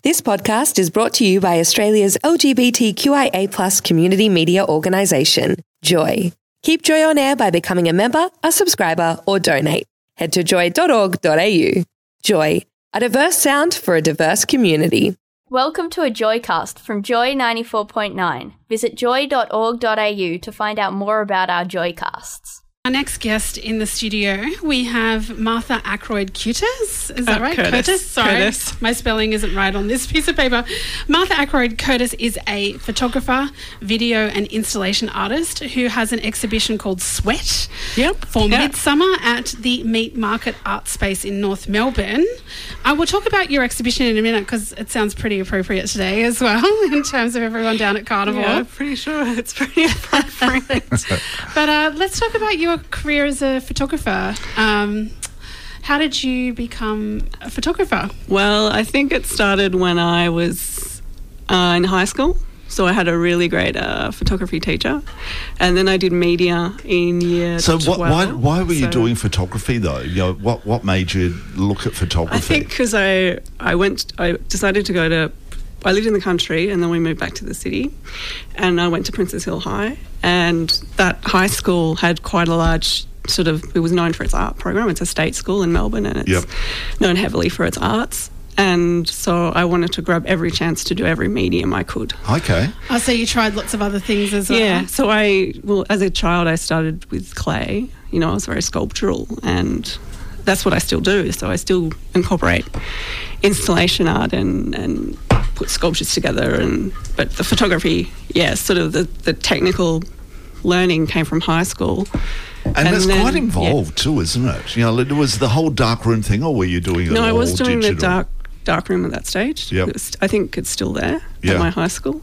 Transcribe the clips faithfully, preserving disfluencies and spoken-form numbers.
This podcast is brought to you by Australia's L G B T Q I A plus community media organisation, Joy. Keep Joy on air by becoming a member, a subscriber, or donate. Head to joy dot org dot a u. Joy, a diverse sound for a diverse community. Welcome to a Joycast from Joy ninety-four point nine. Visit joy dot org dot a u to find out more about our Joycasts. Our next guest in the studio, we have Martha Ackroyd-Curtis. Is that uh, right? Curtis. Curtis? Sorry, Curtis. My spelling isn't right on this piece of paper. Martha Ackroyd-Curtis is a photographer, video and installation artist who has an exhibition called Sweat Yep. for Yep. Midsummer at the Meat Market Art Space in North Melbourne. I will talk about your exhibition in a minute because it sounds pretty appropriate today as well in terms of everyone down at Carnival. Yeah, I'm pretty sure it's pretty appropriate. But uh, let's talk about your career as a photographer. Um, how did you become a photographer? Well, I think it started when I was uh, in high school. So I had a really great uh, photography teacher, and then I did media in year So twelve. what, why why were you So doing photography though? You know, what what made you look at photography? I think because I I went I decided to go to I lived in the country and then we moved back to the city, and I went to Princess Hill High, and that high school had quite a large sort of, it was known for its art program. It's a state school in Melbourne, and it's Yep. known heavily for its arts. And so I wanted to grab every chance to do every medium I could. Okay. Oh, so you tried lots of other things as well? Yeah, so I, well, as a child, I started with clay. You know, I was very sculptural, and that's what I still do. So I still incorporate installation art and, and put sculptures together. And but the photography, yeah, sort of the, the technical learning came from high school. And, And that's then- quite involved too, isn't it? You know, it was the whole dark room thing, or were you doing it No, all I was doing digital? the dark dark room at that stage. Yep. It was- I think it's still there Yeah. at my high school.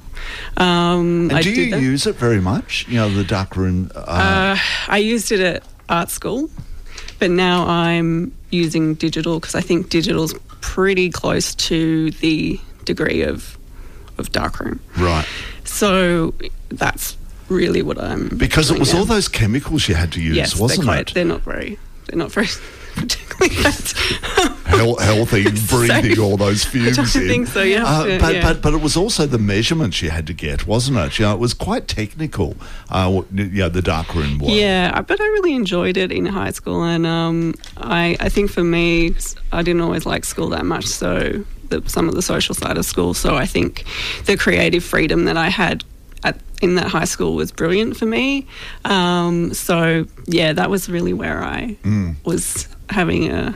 Um, And I do did you that. use it very much? You know, the dark room. Uh, Uh, I used it at art school, but now I'm using digital because I think digital's pretty close to the degree of of darkroom. right. So that's really what I'm Because it doing was now. all those chemicals you had to use, yes, wasn't they're quite, it? They're not very. They're not very particularly good. Hel- healthy, breathing So- all those fumes I don't in. think so, yeah. Uh, Yeah, but, yeah. but but it was also the measurements you had to get, wasn't it? You know, it was quite technical. Uh, what- you know, the dark room was. Yeah, I- but I really enjoyed it in high school, and um, I, I think for me, I didn't always like school that much, so the, some of the social side of school. So I think the creative freedom that I had at, in that high school was brilliant for me. Um, so yeah, that was really where I Mm. was having a,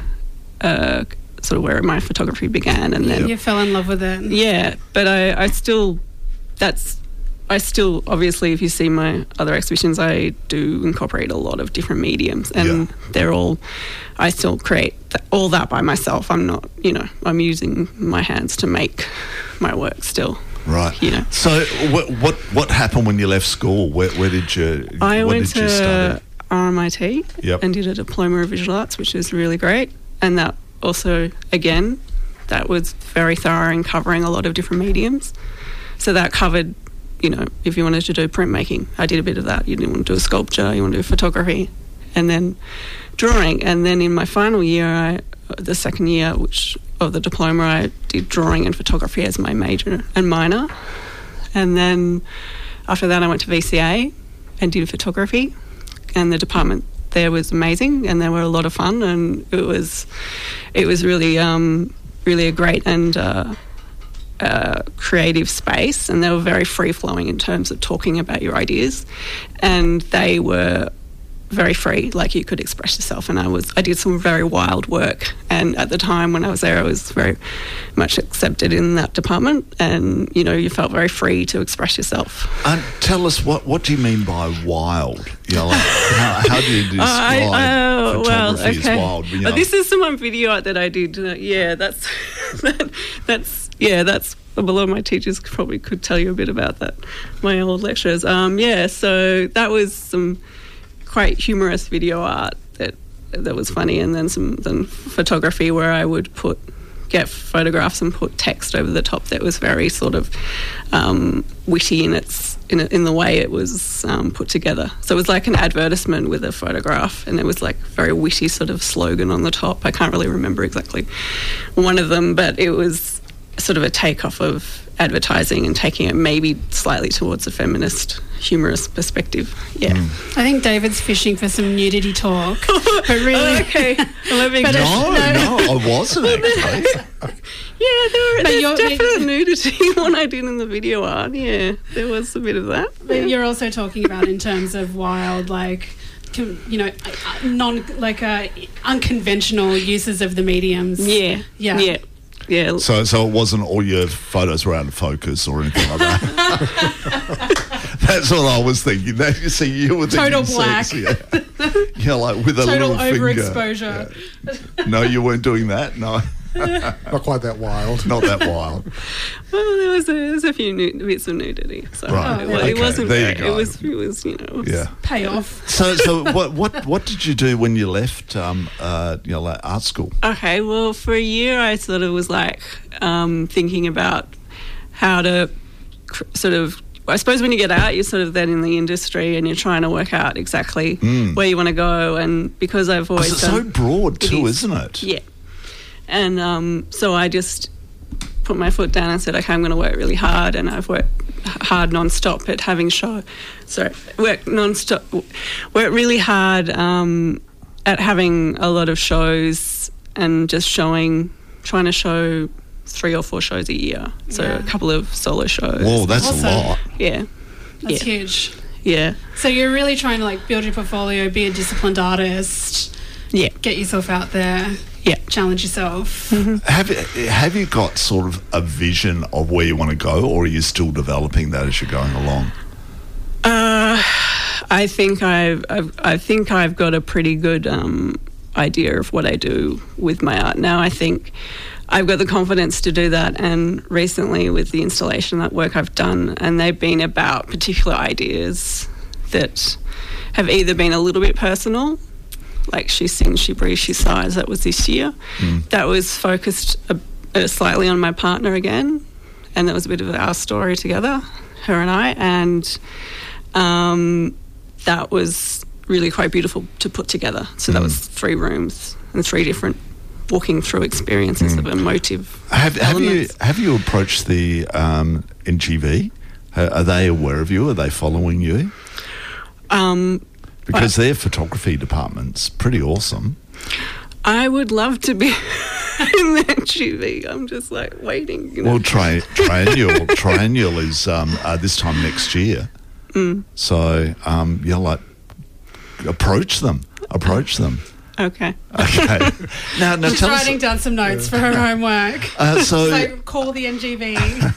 a sort of where my photography began, and then You fell in love with it. yeah, but I, I still, that's, I still, obviously, if you see my other exhibitions, I do incorporate a lot of different mediums, and Yeah. they're all, I still create th- all that by myself. I'm not, you know, I'm using my hands to make my work still. Right. You know. So what what what happened when you left school? Where, where did you? I what went did you to study? R M I T Yep. and did a diploma of visual arts, which is really great. And that also, again, that was very thorough in covering a lot of different mediums. So that covered, you know, if you wanted to do printmaking, I did a bit of that. You didn't want to do a sculpture, you want to do photography, and then drawing. And then in my final year, I, the second year, which of the diploma, I did drawing and photography as my major and minor. And then after that, I went to V C A and did photography, and the department there was amazing, and they were a lot of fun, and it was it was really um, really a great and uh, uh, creative space, and they were very free flowing in terms of talking about your ideas, and they were very free, like you could express yourself. And I was I did some very wild work, and at the time when I was there, I was very much accepted in that department, and you know, you felt very free to express yourself. And tell us what what do you mean by wild? You know, like, how, how do you describe I, uh, well, photography okay. as wild? You Uh, know? this is some one video art that I did. Uh, yeah, that's that, that's yeah, that's a lot of my teachers probably could tell you a bit about that. My old lecturers. Um, yeah, so that was some quite humorous video art that that was funny, and then some then photography where I would put get photographs and put text over the top that was very sort of um, witty in its in, in the way it was um, put together. So it was like an advertisement with a photograph, and it was like very witty sort of slogan on the top. I can't really remember exactly one of them, but it was sort of a takeoff of advertising and taking it maybe slightly towards a feminist, humorous perspective. Yeah. Mm. I think David's fishing for some nudity talk, but really, okay. I'm a big But No, it's- no, I wasn't actually. Yeah, there, But there's you're- definite nudity when I did in the video art. Yeah, there was a bit of that. But you're also talking about in terms of wild, like, com- you know, non like uh, unconventional uses of the mediums. Yeah, Yeah. yeah, yeah. So, so it wasn't all your photos were out of focus or anything like that. That's what I was thinking. That you see, you were thinking Total sex, yeah. Yeah, like with a Total little finger. overexposure. Yeah. No, you weren't doing that. No, Not quite that wild. not that wild. Well, there was a, there was a few nu- bits of nudity, so Right. it, wa- Okay, it wasn't. there you very- go. It was. It was. You know. It was, Yeah. Payoff. So, so what, what, what did you do when you left, um, uh, you know, like art school? Okay, well, for a year I sort of was like um, thinking about how to cr- sort of. I suppose when you get out, you're sort of then in the industry and you're trying to work out exactly Mm. where you want to go. And because I've always Because it's so done, broad It too, is. isn't it? yeah, and um, so I just put my foot down and said, okay, I'm going to work really hard, and I've worked hard non-stop at having show. Sorry, worked non-stop, worked really hard um, at having a lot of shows and just showing, trying to show three or four shows a year. So Yeah. a couple of solo shows. Whoa, that's Awesome. a lot. Yeah, That's yeah, huge. yeah, So you're really trying to like build your portfolio, be a disciplined artist, yeah, get yourself out there, yeah. challenge yourself. Have you, have you got sort of a vision of where you want to go, or are you still developing that as you're going along? Uh, I think I've, I've I think I've got a pretty good um, idea of what I do with my art now. I think I've got the confidence to do that, and recently with the installation that work I've done, and they've been about particular ideas that have either been a little bit personal, like She Sings, She Breathes, She Sighs, that was this year. Mm. That was focused a, a slightly on my partner again, and that was a bit of our story together, her and I, and um, that was really quite beautiful to put together. So that Mm. was three rooms and three different walking through experiences Mm. of emotive Have, have you elements. have you approached the um, N G V? Are are they aware of you? Are they following you? Um, Because their photography department's pretty awesome. I would love to be in that G V. I'm just like waiting. You know? Well, tri- triennial triennial is um, uh, this time next year. Mm. So um, yeah, like approach them. Approach them. Okay. Okay. Now, now She's tell us. writing down some notes for her homework. Uh, so, So call the N G V.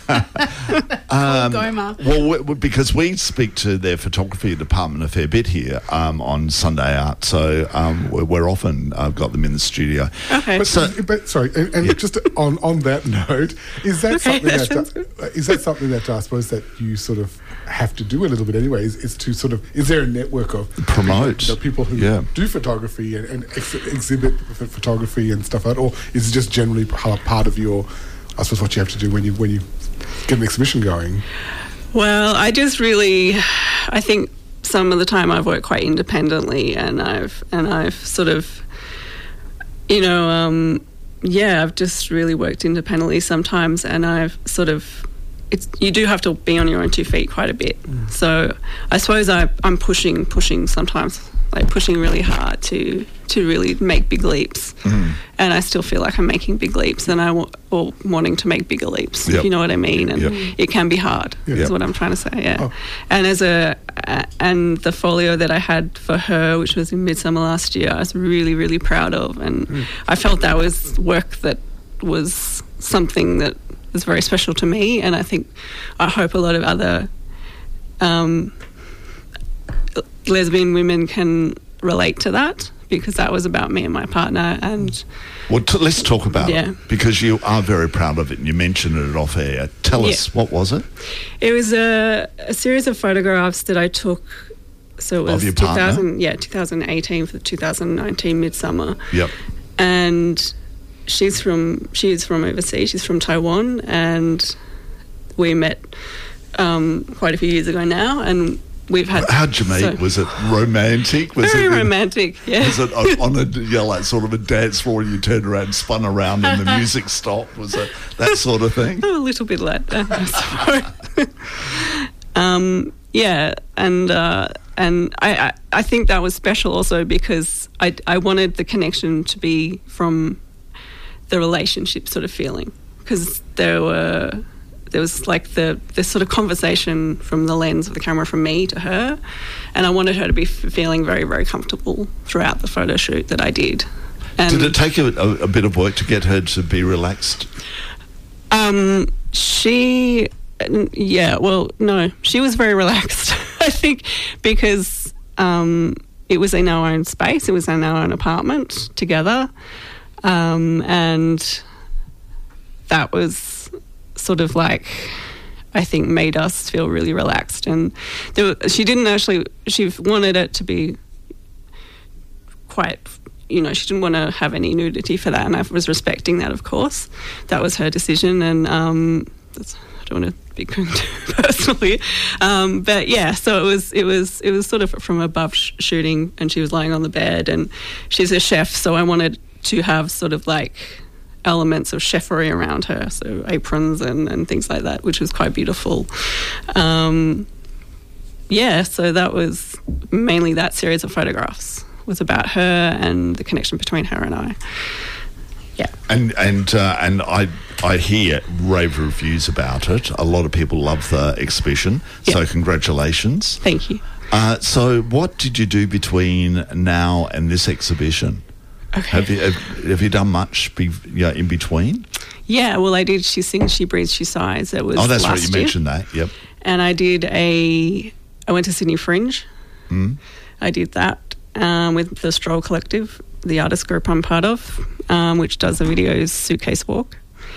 um, Goma. well, we, we- because we speak to their photography department a fair bit here um, on Sunday Art, so um, we're, we're often uh, got them in the studio. Okay. But, So- but sorry, and, and Yeah. just on, on that note, is that Okay, something that that sounds uh, is that something that I suppose that you sort of have to do a little bit anyway? Is, is to sort of is there a network of Promote. you know, people who Yeah. do photography and, and ex- exhibit ph- photography and stuff like that, or is it just generally p- part of your, I suppose, what you have to do when you when you get an exhibition going? Well, I just really, I think some of the time I've worked quite independently, and I've and I've sort of, you know, um, yeah, I've just really worked independently sometimes, and I've sort of, it's you do have to be on your own two feet quite a bit. So I suppose I, I'm pushing, pushing sometimes, like pushing really hard to to really make big leaps, Mm. and I still feel like I'm making big leaps, and I wa- or wanting to make bigger leaps, Yep. if you know what I mean, and Yep. it can be hard. Yeah. Is what I'm trying to say. Yeah, Oh. and as a a- and the folio that I had for her, which was in Midsummer last year, I was really really proud of, and Mm. I felt that was work that was something that was very special to me, and I think I hope a lot of other um, lesbian women can relate to that, because that was about me and my partner. And Well, t- let's talk about Yeah. it, because you are very proud of it and you mentioned it off air. Tell us, Yeah. what was it? it was a, a series of photographs that I took. So it Of was your two partner? thousand, yeah, two thousand eighteen for the two thousand nineteen Midsummer. Yep. And she's from she's from overseas. She's from Taiwan, and we met um, quite a few years ago now. And we've had... How'd you meet? So, was it romantic? Was very it, romantic, yeah. Was it on a, you know, like sort of a dance floor and you turned around and spun around and the music stopped? Was it that sort of thing? Oh, a little bit like that, I suppose. um, yeah, and uh, and I, I, I think that was special also because I, I wanted the connection to be from the relationship sort of feeling, because there were there was like the this sort of conversation from the lens of the camera from me to her, and I wanted her to be f- feeling very, very comfortable throughout the photo shoot that I did. And did it take a, a, a bit of work to get her to be relaxed? Um, she, yeah, well, no, she was very relaxed, I think, because um, it was in our own space, it was in our own apartment together, um, and that was sort of like, I think, made us feel really relaxed. And there were, she didn't actually, she wanted it to be quite, you know, she didn't want to have any nudity for that, and I was respecting that, of course. That was her decision, and um, that's, I don't want to be too personally, um, but yeah. So it was, it was, it was sort of from above sh- shooting, and she was lying on the bed, and she's a chef, so I wanted to have sort of like elements of chefery around her, so aprons and, and things like that, which was quite beautiful. Um, yeah, so that was mainly that series of photographs. Was about her and the connection between her and I. Yeah. And and uh, and I I hear rave reviews about it. A lot of people love the exhibition. Yeah. So congratulations. Thank you. Uh, so what did you do between now and this exhibition? Okay. Have you have, have you done much be, yeah, in between? Yeah. Well, I did. She sings, she breathes, she sighs. That was oh, that's last right. You year. mentioned that. Yep. And I did a. I went to Sydney Fringe. Mm. I did that. Um, with the Stroll Collective, the artist group I'm part of, um, which does the videos Suitcase Walk.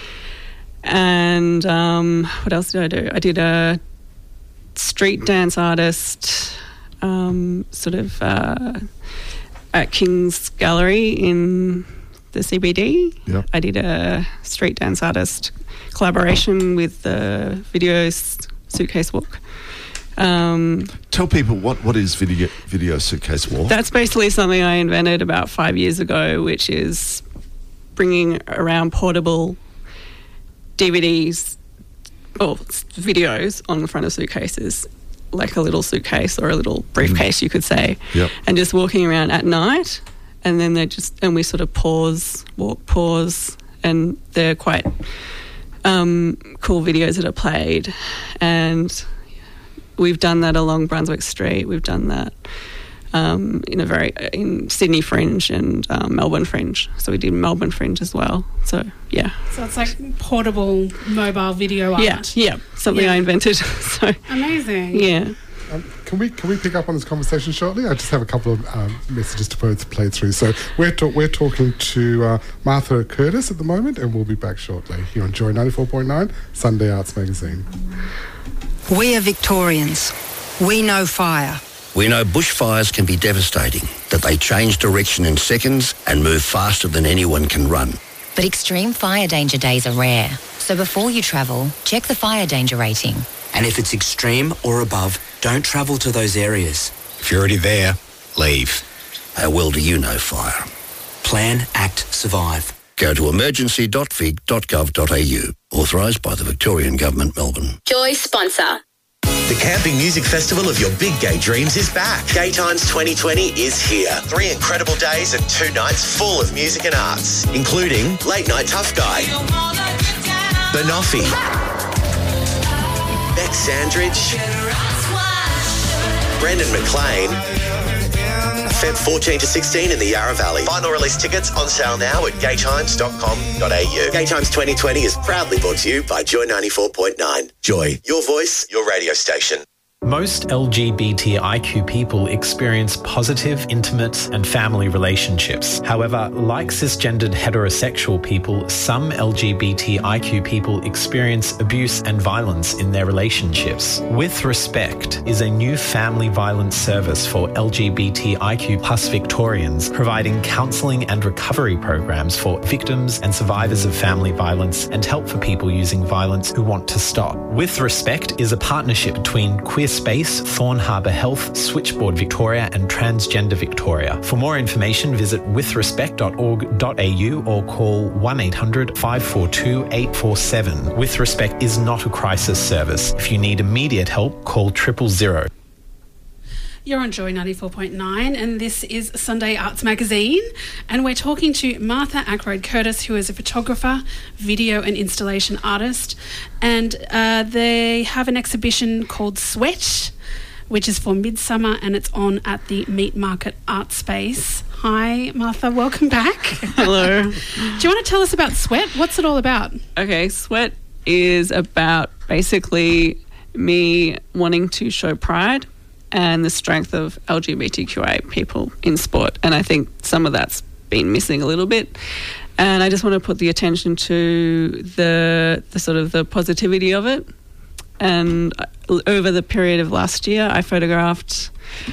And um, what else did I do? I did a street dance artist um, sort of uh, at King's Gallery in the C B D. Yep. I did a street dance artist collaboration with the videos Suitcase Walk. Um, Tell people what, what is video, video Suitcase Walk? That's basically something I invented about five years ago, which is bringing around portable D V Ds or videos on the front of suitcases, like a little suitcase or a little briefcase, mm. you could say, yep. and just walking around at night, and then they just and we sort of pause, walk, pause, and they're quite um, cool videos that are played, and we've done that along Brunswick Street. We've done that um, in a very in Sydney Fringe and um, Melbourne Fringe. So we did Melbourne Fringe as well. So yeah. So it's like portable mobile video art. Yeah, yeah, something yeah. I invented. So amazing. Yeah. Um, can we can we pick up on this conversation shortly? I just have a couple of um, messages to both play through. So we're ta- we're talking to uh, Martha Curtis at the moment, and we'll be back shortly here on Joy ninety-four point nine Sunday Arts Magazine. We are Victorians. We know fire. We know bushfires can be devastating, that they change direction in seconds and move faster than anyone can run. But extreme fire danger days are rare. So before you travel, check the fire danger rating. And if it's extreme or above, don't travel to those areas. If you're already there, leave. How well do you know fire? Plan, act, survive. Go to emergency dot vic dot gov dot a u. Authorised by the Victorian Government, Melbourne. Joy sponsor. The Camping Music Festival of your big gay dreams is back. Gay Times twenty twenty is here. Three incredible days and two nights full of music and arts, including Late Night Tough Guy, Banoffee, Beck Sandridge, Brendan McLean, February fourteenth to sixteenth in the Yarra Valley. Final release tickets on sale now at gay times dot com dot a u. Gay Times twenty twenty is proudly brought to you by Joy ninety-four point nine. Joy, your voice, your radio station. Most L G B T I Q people experience positive, intimate and family relationships. However, like cisgendered heterosexual people, some L G B T I Q people experience abuse and violence in their relationships. With Respect is a new family violence service for L G B T I Q plus Victorians, providing counselling and recovery programs for victims and survivors of family violence and help for people using violence who want to stop. With Respect is a partnership between Queer Space, Thorn Harbour Health, Switchboard Victoria and Transgender Victoria. For more information, visit with respect dot org dot a u or call one eight hundred five four two eight four seven. With Respect is not a crisis service. If you need immediate help, call triple zero. You're on Joy ninety-four point nine and this is Sunday Arts Magazine, and we're talking to Martha Ackroyd Curtis, who is a photographer, video and installation artist, and uh, they have an exhibition called Sweat, which is for Midsummer, and it's on at the Meat Market Art Space. Hi, Martha, welcome back. Hello. Do you want to tell us about Sweat? What's it all about? Okay, Sweat is about basically me wanting to show pride and the strength of L G B T Q I A people in sport. And I think some of that's been missing a little bit. And I just want to put the attention to the, the sort of the positivity of it. And over the period of last year, I photographed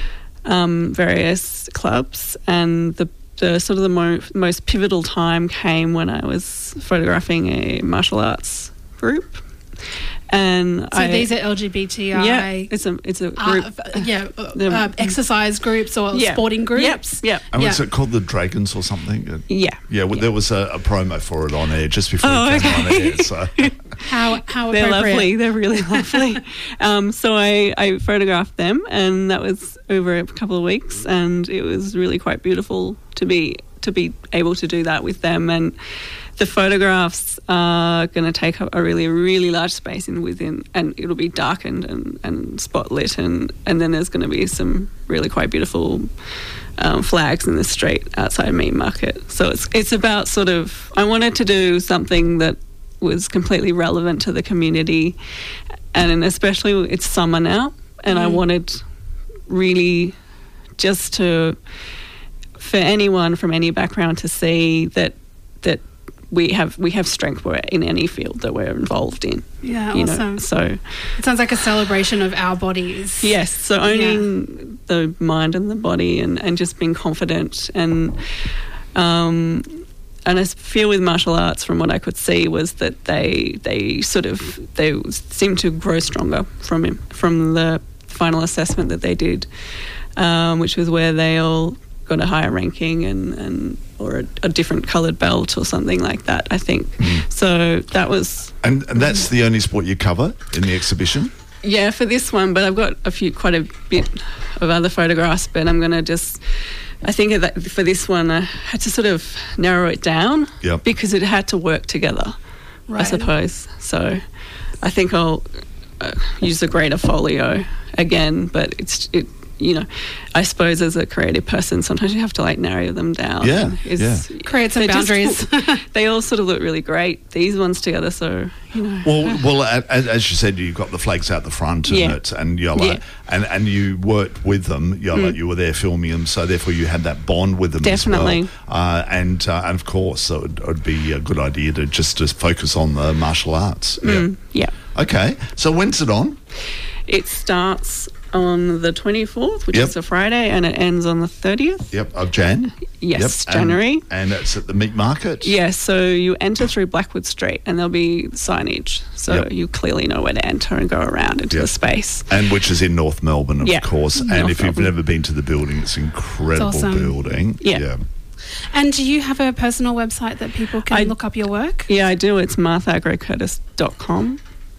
um, various clubs, and the, the sort of the mo- most pivotal time came when I was photographing a martial arts group. And so I, these are L G B T I. Yeah, it's a it's a group. Uh, yeah, uh, exercise groups or yeah. sporting groups. Yeah, yeah. And yeah. was it called the Dragons or something? Yeah, yeah. Well, yeah. there was a, a promo for it on air just before oh, it came okay. on air. So how how they're appropriate. lovely. They're really lovely. um, so I I photographed them, and that was over a couple of weeks, and it was really quite beautiful to be to be able to do that with them. And the photographs are going to take up a really, really large space in within, and it'll be darkened and, and spotlit, and, and then there's going to be some really quite beautiful um, flags in the street outside Meat Market. So it's it's about sort of, I wanted to do something that was completely relevant to the community, and especially it's summer now, and mm. I wanted really just to, for anyone from any background to see that that we have we have strength in any field that we're involved in. Yeah, you awesome. Know? So it sounds like a celebration of our bodies. Yes, so owning yeah. the mind and the body, and, and just being confident, and um, and I feel with martial arts, from what I could see, was that they they sort of they seem to grow stronger from him, from the final assessment that they did, um, which was where they all got a higher ranking and, and or a, a different coloured belt or something like that, I think. Mm. So that was... And, and that's the only sport you cover in the exhibition? Yeah, for this one, but I've got a few, quite a bit of other photographs, but I'm going to just... I think that for this one I had to sort of narrow it down yep. because it had to work together, right. I suppose. So I think I'll uh, use a greater folio again, but it's... it. You know, I suppose as a creative person, sometimes you have to like narrow them down. Yeah, it's, yeah. Create some boundaries. Just, they all sort of look really great, these ones together, so, you know. Well, well, as, as you said, you've got the flags out the front and, yeah. it, and you're like, yeah. and, and you worked with them, you're mm. like, you were there filming them, so therefore you had that bond with them Definitely. as well. Uh, and, uh, and of course, it would, it would be a good idea to just to focus on the martial arts. Mm. Yeah. yeah. Okay, so when's it on? It starts on the twenty-fourth, which yep. is a Friday, and it ends on the thirtieth. Yep, of Jan. Yes, yep. January. And, and it's at the Meat Market. Yes, yeah, so you enter through Blackwood Street and there'll be signage, so yep. you clearly know where to enter and go around into yep. the space. And which is in North Melbourne, of yep. course. And North if you've Melbourne. never been to the building, it's an incredible it's awesome. building. Yeah. yeah. And do you have a personal website that people can I, look up your work? Yeah, I do. It's martha ackroyd curtis dot com.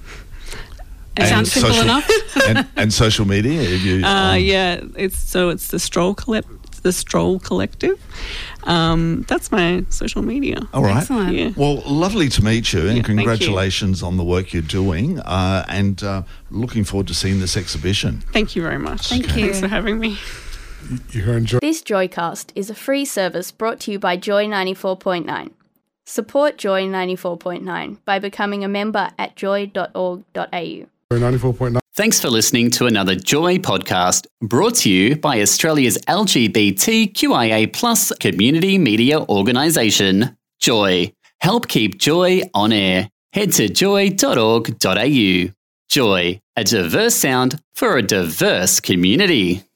It sounds simple social, enough. and, and social media? Have you, uh, um, yeah, it's so it's the Stroll Collect, the Stroll Collective. Um, that's my social media. All right. Excellent. Yeah. Well, lovely to meet you, and yeah, congratulations on the work you're doing. Uh, and uh, looking forward to seeing this exhibition. Thank you very much. Thank okay. you. Thanks for having me. You're enjoying. This Joycast is a free service brought to you by Joy ninety-four point nine. Support Joy ninety-four point nine by becoming a member at joy dot org dot a u. ninety-four point nine. Thanks for listening to another Joy podcast brought to you by Australia's L G B T Q I A plus community media organisation, Joy. Help keep Joy on air. Head to joy dot org dot a u. Joy, a diverse sound for a diverse community.